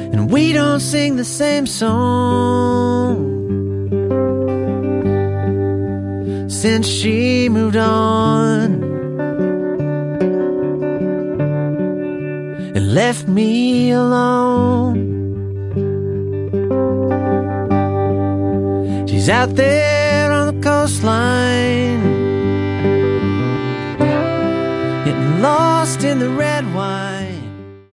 and we don't sing the same song since she moved on and left me alone. She's out there on the coastline, getting lost in the red wine.